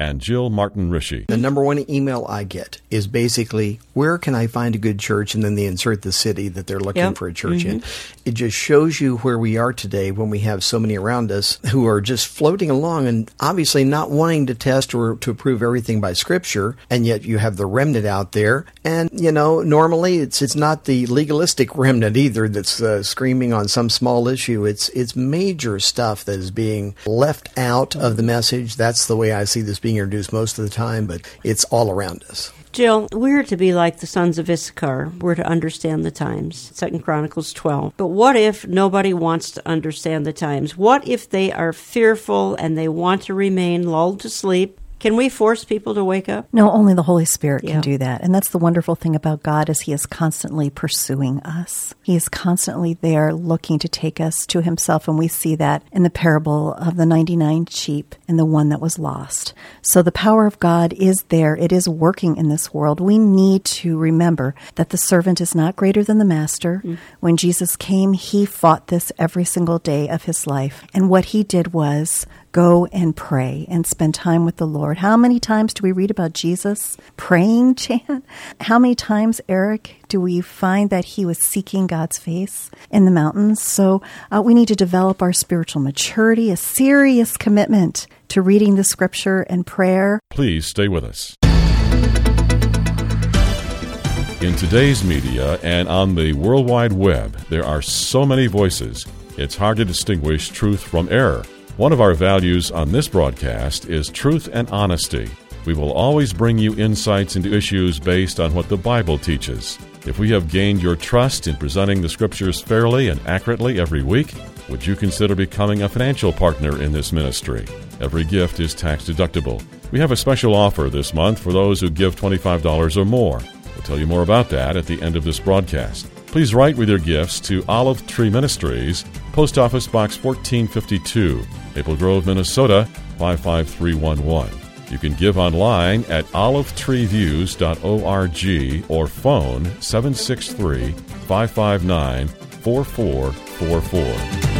and Jill Martin Rishi. The number one email I get is basically, where can I find a good church? And then they insert the city that they're looking Yep. for a church Mhm. in. It just shows you where we are today when we have so many around us who are just floating along and obviously not wanting to test or to prove everything by Scripture, and yet you have the remnant out there. And, you know, normally it's it's not the legalistic remnant either that's uh, screaming on some small issue. It's, it's major stuff that is being left out of the message. That's the way I see this being introduced most of the time, but it's all around us. Jill, we're to be like the sons of Issachar. We're to understand the times. Second Chronicles twelve. But what if nobody wants to understand the times? What if they are fearful and they want to remain lulled to sleep? Can we force people to wake up? No, only the Holy Spirit Yeah. can do that. And that's the wonderful thing about God is He is constantly pursuing us. He is constantly there looking to take us to Himself. And we see that in the parable of the ninety-nine sheep and the one that was lost. So the power of God is there. It is working in this world. We need to remember that the servant is not greater than the master. Mm. When Jesus came, He fought this every single day of His life. And what He did was go and pray and spend time with the Lord. How many times do we read about Jesus praying, Jan? How many times, Eric, do we find that He was seeking God's face in the mountains? So uh, we need to develop our spiritual maturity, a serious commitment to reading the Scripture and prayer. Please stay with us. In today's media and on the World Wide Web, there are so many voices, it's hard to distinguish truth from error. One of our values on this broadcast is truth and honesty. We will always bring you insights into issues based on what the Bible teaches. If we have gained your trust in presenting the Scriptures fairly and accurately every week, would you consider becoming a financial partner in this ministry? Every gift is tax deductible. We have a special offer this month for those who give twenty-five dollars or more. We'll tell you more about that at the end of this broadcast. Please write with your gifts to Olive Tree Ministries, Post Office Box fourteen fifty-two, Maple Grove, Minnesota, five five three one one. You can give online at olive tree views dot org or phone seven six three, five five nine, four four four four.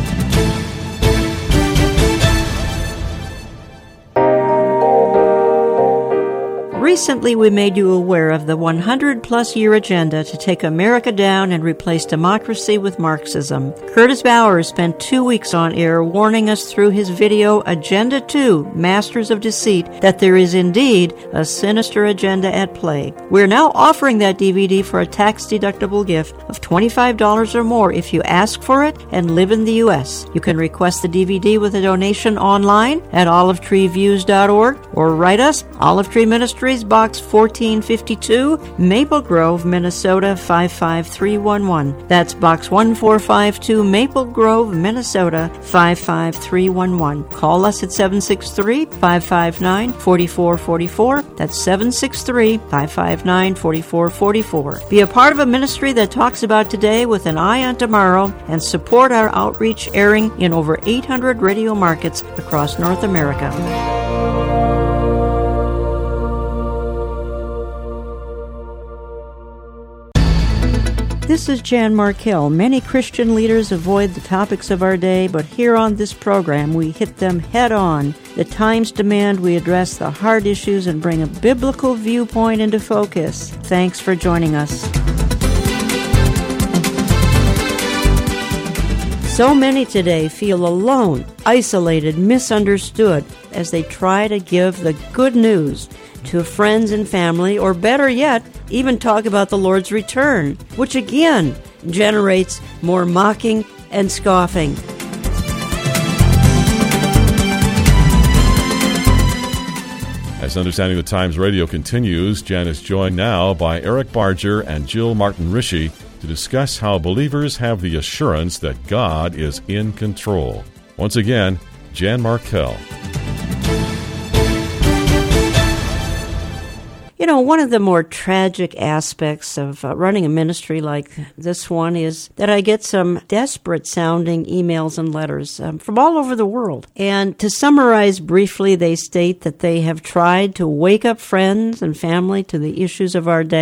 Recently, we made you aware of the one hundred plus year agenda to take America down and replace democracy with Marxism. Curtis Bowers spent two weeks on air warning us through his video Agenda two, Masters of Deceit, that there is indeed a sinister agenda at play. We're now offering that D V D for a tax-deductible gift of twenty-five dollars or more if you ask for it and live in the U S. You can request the D V D with a donation online at olive tree views dot org or write us, Olive Tree Ministries, Box fourteen fifty-two, Maple Grove, Minnesota five five three one one. That's Box one four five two, Maple Grove, Minnesota five five three one one. Call us at seven six three, five five nine, four four four four. That's seven six three, five five nine, four four four four. Be a part of a ministry that talks about today with an eye on tomorrow and support our outreach airing in over eight hundred radio markets across North America. This is Jan Markell. Many Christian leaders avoid the topics of our day, but here on this program we hit them head on. The times demand we address the hard issues and bring a biblical viewpoint into focus. Thanks for joining us. So many today feel alone, isolated, misunderstood as they try to give the good news to friends and family, or better yet, even talk about the Lord's return, which again generates more mocking and scoffing. As Understanding the Times Radio continues, Jan is joined now by Eric Barger and Jill Martin Rishi to discuss how believers have the assurance that God is in control. Once again, Jan Markell. You know, one of the more tragic aspects of uh, running a ministry like this one is that I get some desperate-sounding emails and letters um, from all over the world. And to summarize briefly, they state that they have tried to wake up friends and family to the issues of our day.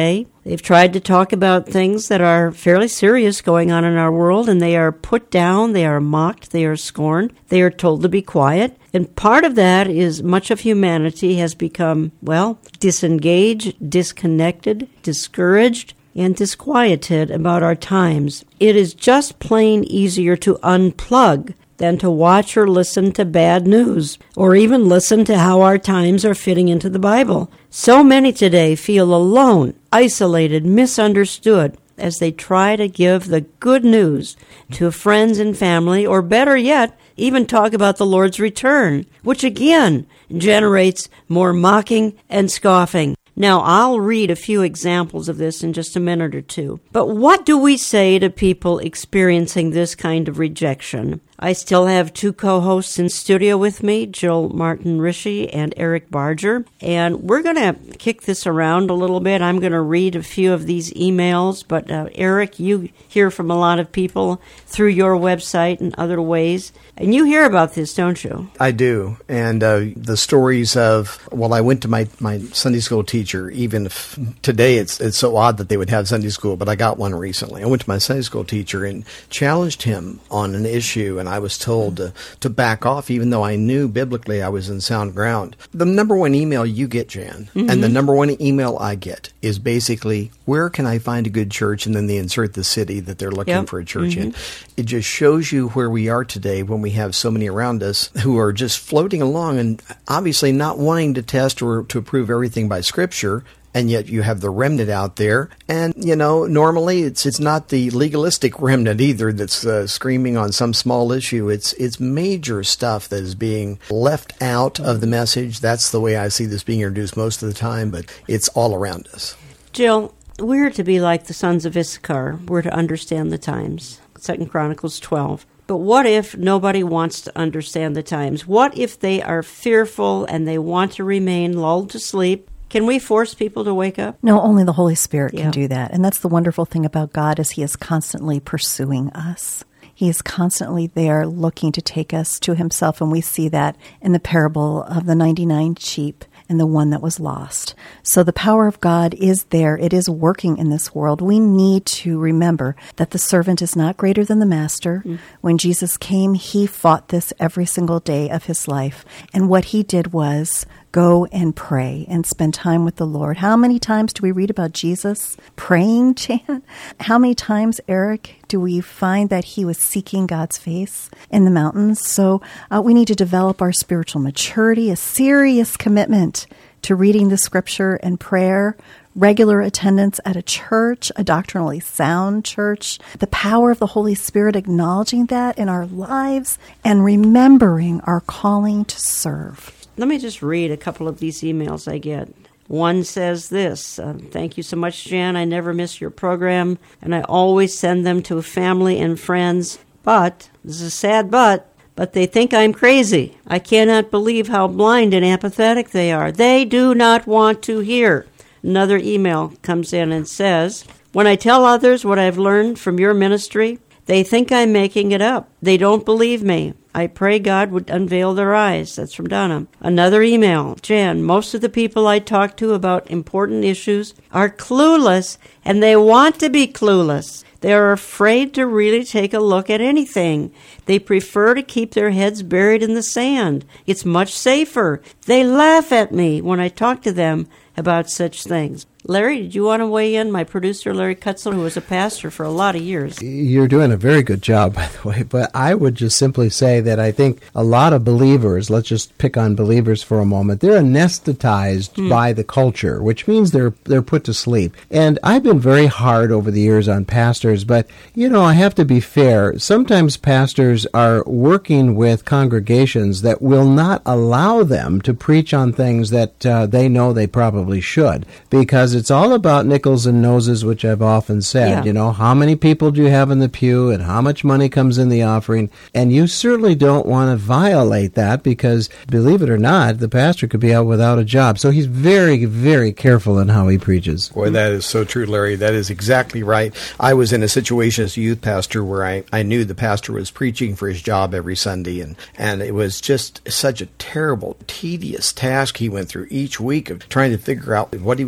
They've tried to talk about things that are fairly serious going on in our world, and they are put down, they are mocked, they are scorned, they are told to be quiet. And part of that is much of humanity has become, well, disengaged, disconnected, discouraged, and disquieted about our times. It is just plain easier to unplug than to watch or listen to bad news, or even listen to how our times are fitting into the Bible. So many today feel alone, isolated, misunderstood, as they try to give the good news to friends and family, or better yet, even talk about the Lord's return, which again generates more mocking and scoffing. Now, I'll read a few examples of this in just a minute or two. But what do we say to people experiencing this kind of rejection? I still have two co-hosts in studio with me, Jill Martin Rishi and Eric Barger, and we're going to kick this around a little bit. I'm going to read a few of these emails, but uh, Eric, you hear from a lot of people through your website and other ways, and you hear about this, don't you? I do, and uh, the stories of, well, I went to my, my Sunday school teacher, even if today it's, it's so odd that they would have Sunday school, but I got one recently. I went to my Sunday school teacher and challenged him on an issue, and I was told to, to back off, even though I knew biblically I was in sound ground. The number one email you get, Jan, mm-hmm. and the number one email I get is basically, where can I find a good church? And then they insert the city that they're looking yep. for a church mm-hmm. in. It just shows you where we are today when we have so many around us who are just floating along and obviously not wanting to test or to prove everything by Scripture. And yet you have the remnant out there. And, you know, normally it's it's not the legalistic remnant either that's uh, screaming on some small issue. It's it's major stuff that is being left out of the message. That's the way I see this being introduced most of the time, but it's all around us. Jill, we're to be like the sons of Issachar. We're to understand the times. Second Chronicles twelve. But what if nobody wants to understand the times? What if they are fearful and they want to remain lulled to sleep? Can we force people to wake up? No, only the Holy Spirit yeah. can do that. And that's the wonderful thing about God is He is constantly pursuing us. He is constantly there looking to take us to Himself, and we see that in the parable of the ninety-nine sheep and the one that was lost. So the power of God is there. It is working in this world. We need to remember that the servant is not greater than the master. Mm. When Jesus came, He fought this every single day of His life. And what He did was go and pray and spend time with the Lord. How many times do we read about Jesus praying, Jan? How many times, Eric, do we find that He was seeking God's face in the mountains? So uh, we need to develop our spiritual maturity, a serious commitment to reading the Scripture and prayer, regular attendance at a church, a doctrinally sound church, the power of the Holy Spirit, acknowledging that in our lives and remembering our calling to serve. Let me just read a couple of these emails I get. One says this, uh, thank you so much, Jan. I never miss your program, and I always send them to family and friends. But, this is a sad but, but they think I'm crazy. I cannot believe how blind and apathetic they are. They do not want to hear. Another email comes in and says, when I tell others what I've learned from your ministry, they think I'm making it up. They don't believe me. I pray God would unveil their eyes. That's from Donna. Another email. Jan, most of the people I talk to about important issues are clueless, and they want to be clueless. They are afraid to really take a look at anything. They prefer to keep their heads buried in the sand. It's much safer. They laugh at me when I talk to them about such things. Larry, did you want to weigh in? My producer, Larry Kutzel, who was a pastor for a lot of years. You're doing a very good job, by the way, but I would just simply say that I think a lot of believers, let's just pick on believers for a moment, they're anesthetized mm. by the culture, which means they're they're put to sleep. And I've been very hard over the years on pastors, but, you know, I have to be fair. Sometimes pastors are working with congregations that will not allow them to preach on things that uh, they know they probably should, because it's all about nickels and noses, which I've often said. Yeah. You know, how many people do you have in the pew and how much money comes in the offering? And you certainly don't want to violate that because, believe it or not, the pastor could be out without a job. So he's very, very careful in how he preaches. Boy, that is so true, Larry. That is exactly right. I was in a situation as a youth pastor where I, I knew the pastor was preaching for his job every Sunday, and, and it was just such a terrible, tedious task he went through each week of trying to figure out what he was able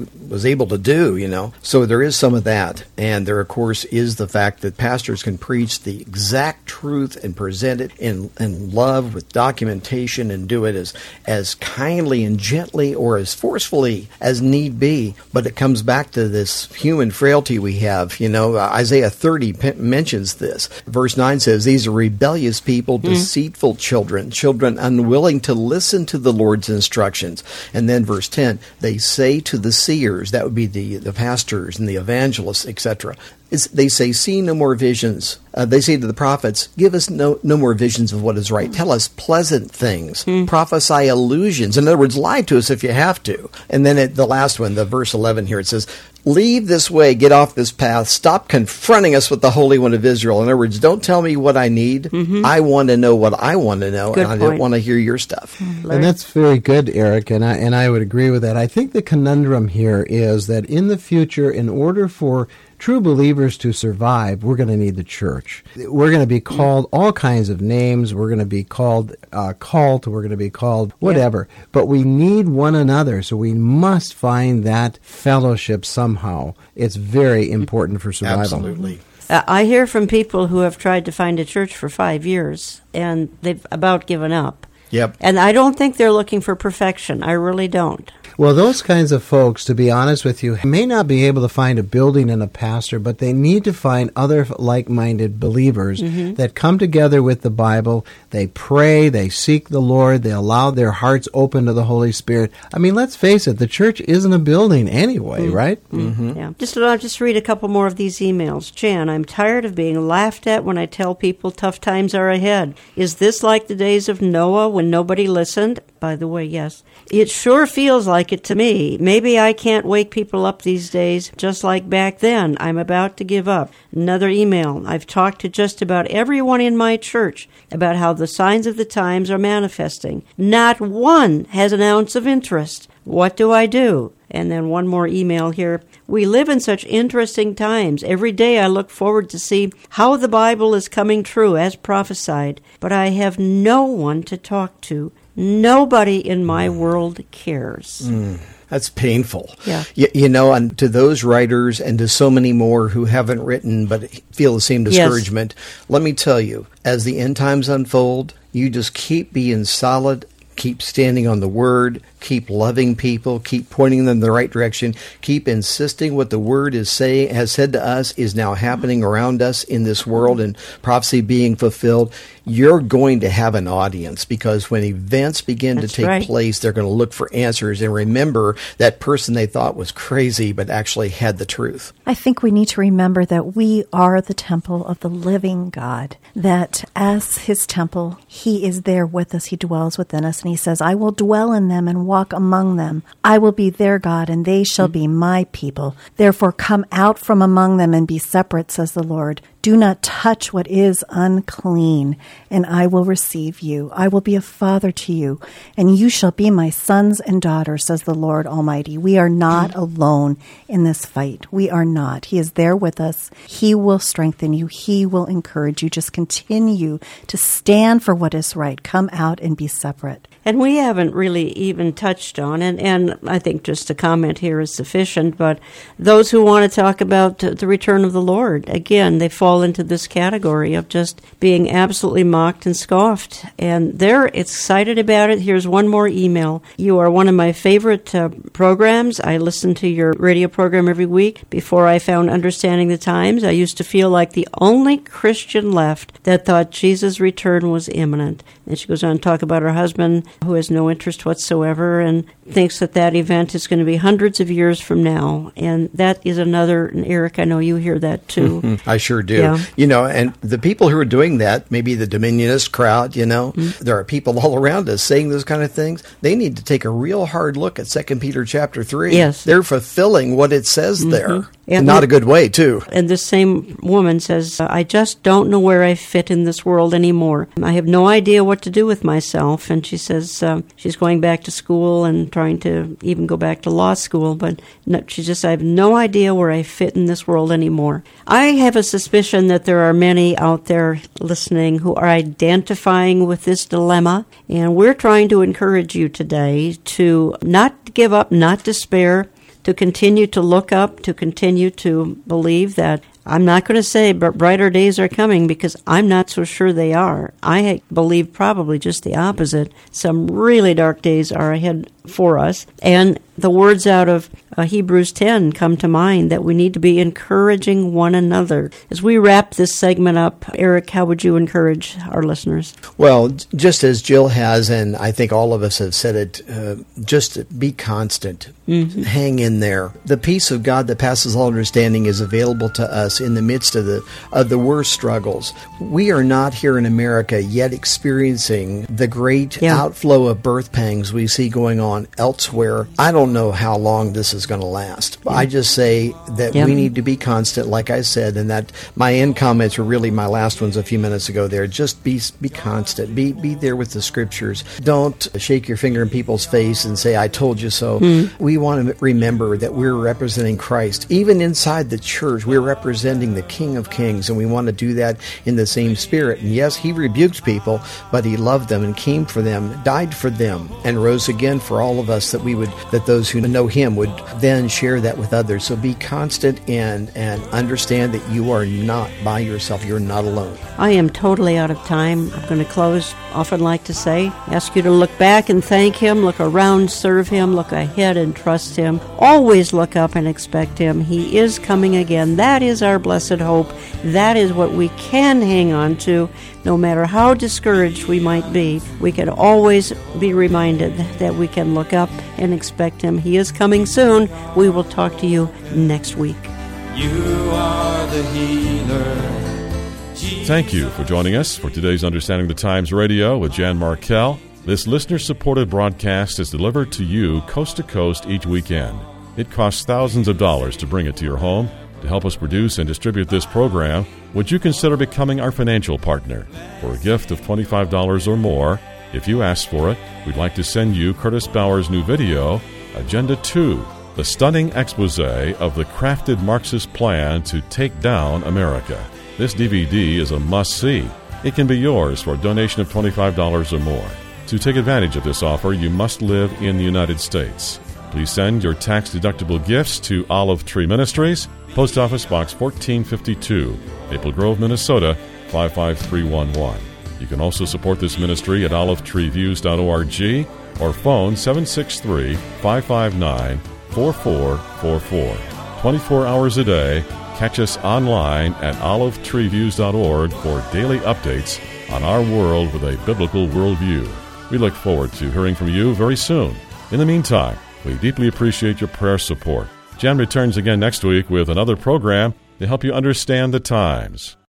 able to do, you know. So there is some of that. And there, of course, is the fact that pastors can preach the exact truth and present it in, in love with documentation and do it as, as kindly and gently or as forcefully as need be. But it comes back to this human frailty we have. You know, Isaiah thirty p- mentions this. Verse nine says, these are rebellious people, mm-hmm. deceitful children, children unwilling to listen to the Lord's instructions. And then verse ten, they say to the seers, that would be the, the pastors and the evangelists, et cetera, Is, they say, see no more visions. Uh, they say to the prophets, give us no, no more visions of what is right. Tell us pleasant things. Mm. Prophesy illusions. In other words, lie to us if you have to. And then at the last one, the verse eleven here, it says, leave this way, get off this path, stop confronting us with the Holy One of Israel. In other words, don't tell me what I need. Mm-hmm. I want to know what I want to know, good and I point. don't want to hear your stuff. Mm-hmm. And that's very good, Eric, and I, and I would agree with that. I think the conundrum here is that in the future, in order for true believers to survive, we're going to need the church. We're going to be called all kinds of names. We're going to be called uh, cult. We're going to be called whatever. Yeah. But we need one another, so we must find that fellowship somehow. It's very important for survival. Absolutely. Uh, I hear from people who have tried to find a church for five years, and they've about given up. Yep. And I don't think they're looking for perfection. I really don't. Well, those kinds of folks, to be honest with you, may not be able to find a building and a pastor, but they need to find other like-minded believers mm-hmm. that come together with the Bible. They pray, they seek the Lord, they allow their hearts open to the Holy Spirit. I mean, let's face it, the church isn't a building anyway, mm-hmm. right? Mm-hmm. Yeah. Just, I'll just read a couple more of these emails. Jan, I'm tired of being laughed at when I tell people tough times are ahead. Is this like the days of Noah when nobody listened? By the way, yes. It sure feels like it to me. Maybe I can't wake people up these days, just like back then. I'm about to give up. Another email. I've talked to just about everyone in my church about how the signs of the times are manifesting. Not one has an ounce of interest. What do I do? And then one more email here. We live in such interesting times. Every day I look forward to see how the Bible is coming true as prophesied, but I have no one to talk to. Nobody in my world cares. Mm, that's painful. Yeah. You, you know, and to those writers and to so many more who haven't written but feel the same discouragement, yes. Let me tell you, as the end times unfold, you just keep being solid, keep standing on the Word, keep loving people, keep pointing them in the right direction, keep insisting what the Word is saying, has said to us is now happening around us in this world and prophecy being fulfilled. You're going to have an audience because when events begin That's to take right. place, they're going to look for answers and remember that person they thought was crazy but actually had the truth. I think we need to remember that we are the temple of the living God, that as His temple, He is there with us, He dwells within us, and He says, I will dwell in them and walk among them. I will be their God, and they shall be my people. Therefore come out from among them and be separate, says the Lord. Do not touch what is unclean, and I will receive you. I will be a father to you, and you shall be my sons and daughters, says the Lord Almighty. We are not alone in this fight. We are not. He is there with us. He will strengthen you. He will encourage you. Just continue to stand for what is right. Come out and be separate. And we haven't really even touched on, and, and I think just a comment here is sufficient, but those who want to talk about the return of the Lord, again, they fall into this category of just being absolutely mocked and scoffed. And they're excited about it. Here's one more email. You are one of my favorite uh, programs. I listen to your radio program every week. Before I found Understanding the Times, I used to feel like the only Christian left that thought Jesus' return was imminent. And she goes on to talk about her husband, who has no interest whatsoever and thinks that that event is going to be hundreds of years from now. And that is another, and Eric, I know you hear that too. Mm-hmm. I sure do. Yeah. You know, and the people who are doing that, maybe the Dominionist crowd, you know, mm-hmm. there are people all around us saying those kind of things. They need to take a real hard look at Second Peter chapter three. Yes. They're fulfilling what it says mm-hmm. there. And not a good way, too. And this same woman says, I just don't know where I fit in this world anymore. I have no idea what to do with myself. And she says uh, she's going back to school and trying to even go back to law school. But no, she just, I have no idea where I fit in this world anymore. I have a suspicion that there are many out there listening who are identifying with this dilemma. And we're trying to encourage you today to not give up, not despair. to continue to look up, to continue to believe that I'm not going to say, but brighter days are coming, because I'm not so sure they are. I believe probably just the opposite. Some really dark days are ahead for us. And the words out of uh, Hebrews ten come to mind, that we need to be encouraging one another. As we wrap this segment up, Eric, how would you encourage our listeners? Well, just as Jill has, and I think all of us have said it, uh, just be constant. Mm-hmm. Hang in there. The peace of God that passes all understanding is available to us in the midst of the of the worst struggles. We are not here in America yet experiencing the great yeah. outflow of birth pangs we see going on elsewhere. I don't know how long this is going to last. Yeah. I just say that yeah. we need to be constant, like I said, and that my end comments were really my last ones a few minutes ago there. Just be be constant. Be be there with the scriptures. Don't shake your finger in people's face and say, I told you so. Mm. We want to remember that we're representing Christ. Even inside the church, we're representing the King of Kings, and we want to do that in the same spirit. And yes, he rebuked people, but he loved them and came for them, died for them, and rose again for all of us, that we would, that those who know him would then share that with others. So be constant and, and understand that you are not by yourself. You're not alone. I am totally out of time. I'm going to close, often like to say, ask you to look back and thank him, look around, serve him, look ahead and trust him. Always look up and expect him. He is coming again. That is our blessed hope. That is what we can hang on to. No matter how discouraged we might be, we can always be reminded that we can look up and expect him. He is coming soon. We will talk to you next week. You are the healer. Thank you for joining us for today's Understanding the Times Radio with Jan Markell. This listener-supported broadcast is delivered to you coast to coast each weekend. It costs thousands of dollars to bring it to your home. To help us produce and distribute this program, would you consider becoming our financial partner? For a gift of twenty-five dollars or more, if you ask for it, we'd like to send you Curtis Bauer's new video, Agenda two, the stunning expose of the crafted Marxist plan to take down America. This D V D is a must-see. It can be yours for a donation of twenty-five dollars or more. To take advantage of this offer, you must live in the United States. Please send your tax-deductible gifts to Olive Tree Ministries, Post Office Box fourteen fifty-two, Maple Grove, Minnesota, five five three one one. You can also support this ministry at olive tree views dot org or phone seven six three, five five nine, four four four four. twenty-four hours a day, catch us online at olive tree views dot org for daily updates on our world with a biblical worldview. We look forward to hearing from you very soon. In the meantime, we deeply appreciate your prayer support. Jan returns again next week with another program to help you understand the times.